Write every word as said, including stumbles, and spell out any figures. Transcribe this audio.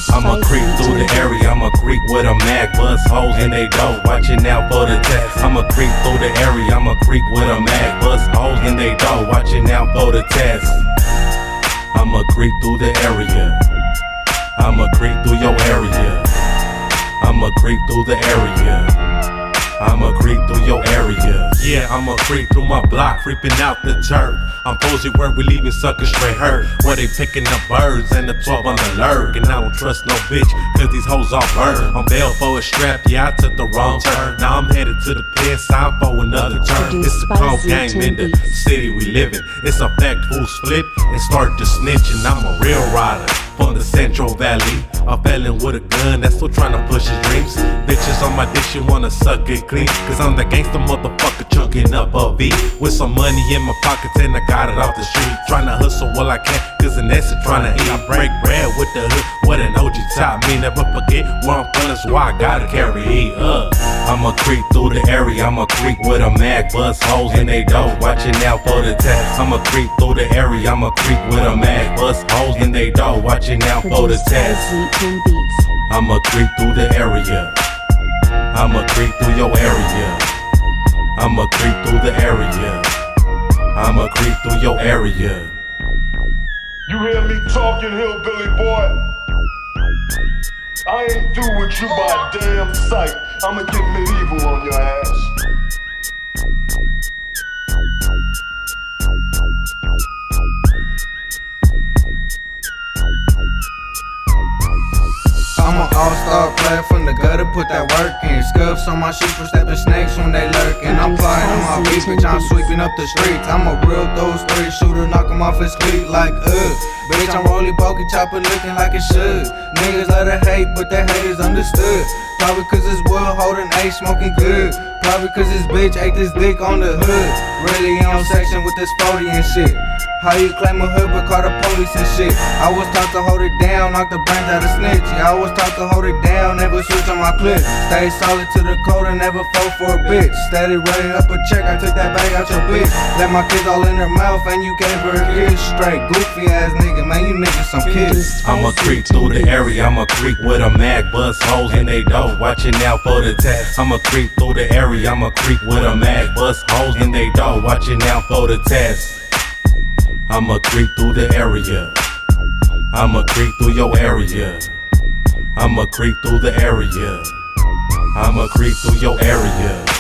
I'ma creep through the area, I'ma creep with a mag, bust holes in they dough, watching out for the test. I'ma creep through the area, I'ma creep with a mag, bust holes in they dough, watching out for the test. I'ma creep through the area, I'ma creep through your area, I'ma creep through the area, I'ma creep through your area. Yeah, I'ma creep through my block, creeping out the turf. I'm posy where we leaving suckers straight hurt, where they picking up birds and the twelve on the lurk. And I don't trust no bitch, cause these hoes all burn. I'm bail for a strap, yeah, I took the wrong turn. Now I'm headed to the pen, sign for another turn. It's a cold game in the city we live in. It's a fact, fools flip and start to snitch. And I'm a real rider from the Central Valley, a felon with a gun that's still trying to push his dreams. Bitches on my dick, she wanna suck it clean, cause I'm the gangster motherfucker chunking up a V, with some money in my pockets and I got it off the street. Tryna hustle while I can, cause an essence tryna eat. I break bread with the hood, what an O G taught me. Never forget where I'm from, that's why I gotta carry it up. I'ma creep through the area, I'ma creep with a mag, bust holes in they dough, watching out for the test. I'ma creep through the area, I'ma creep with a mag, bust holes in they dough, watching out for the test. I'ma creep through the area, I'ma creep through your area, I'ma creep through the area, I'ma creep through your area. You hear me talking, hillbilly boy? I ain't through with you by a damn sight. I'ma get medieval on your ass. I'm an all-star player from the gutter, put that work in. Scuffs on my shoes for stepping snakes when they lurking. I'm plotting on my beat, bitch, I'm sweeping up the streets. I'm a real those three shooter, knock him off his feet like ugh. Bitch, I'm rolling pokey chopper looking like it should. Niggas love to hate, but that hate is understood. Probably cause it's wood holding A, smoking good. Probably cause this bitch ate this dick on the hood. Really on section with this forty and shit. How you claim a hood but call the police and shit? I was taught to hold it down, knock the brains out of snitch. Yeah, I was taught to hold it down, never switch on my clip. Stay solid to the code and never fall for a bitch. Steady running up a check, I took that bag out your bitch. Let my kids all in her mouth and you gave her a kiss. Straight goofy ass nigga, man, you niggas some kids. I'ma creep through the area, I'ma creep with a mag, bust holes in they dough, watching out for the test. I'ma creep through the area, I'ma creep with a mag, bust holes in they dough, watching out for the test. I'ma creep through the area, I'ma creep through your area, I'ma creep through the area, I'ma creep through your area.